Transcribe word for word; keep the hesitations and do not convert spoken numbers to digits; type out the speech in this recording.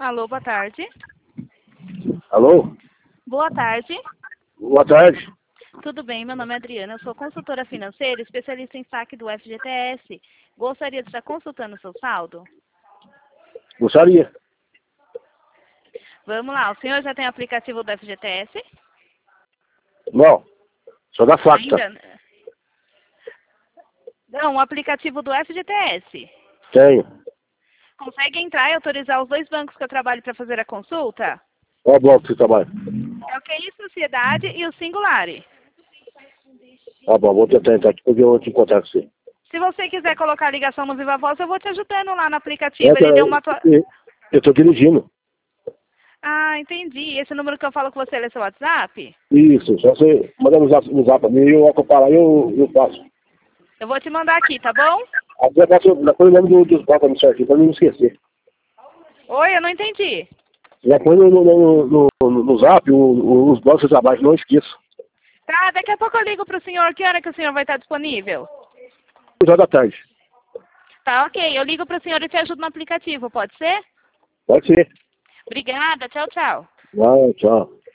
Alô, boa tarde. Alô? Boa tarde. Boa tarde. Tudo bem, meu nome é Adriana, eu sou consultora financeira, especialista em saque do F G T S. Gostaria de estar consultando o seu saldo? Gostaria. Vamos lá, o senhor já tem aplicativo do F G T S? Não. Só da Facta. Ainda? Não, o aplicativo do F G T S. Tenho. Consegue entrar e autorizar os dois bancos que eu trabalho para fazer a consulta? Qual bloco que você trabalha? É o Q I Sociedade e o Singulari. Tá bom, vou tentar entrar aqui porque eu vou te encontrar com você. Se você quiser colocar a ligação no Viva Voz, eu vou te ajudando lá no aplicativo. É, Ele deu uma... atua- eu eu tô dirigindo. Ah, entendi. Esse número que eu falo com você é seu WhatsApp? Isso, só você mandar no zap, no zap pra mim e eu acompanhar e eu, eu passo. Eu vou te mandar aqui, tá bom? Aqui eu passo, já põe o nome do- dos blocos no certinho pra mim não esquecer. Oi, eu não entendi. Já põe no, no, no, no, no zap o, o, os blocos que você trabalha, não esqueça. Tá, daqui a pouco eu ligo pro senhor. Que hora que o senhor vai estar disponível? Duas horas da tarde. Tá, ok. Eu ligo pro senhor e te ajudo no aplicativo, pode ser? Pode ser. Obrigada. Tchau, tchau. Não, tchau.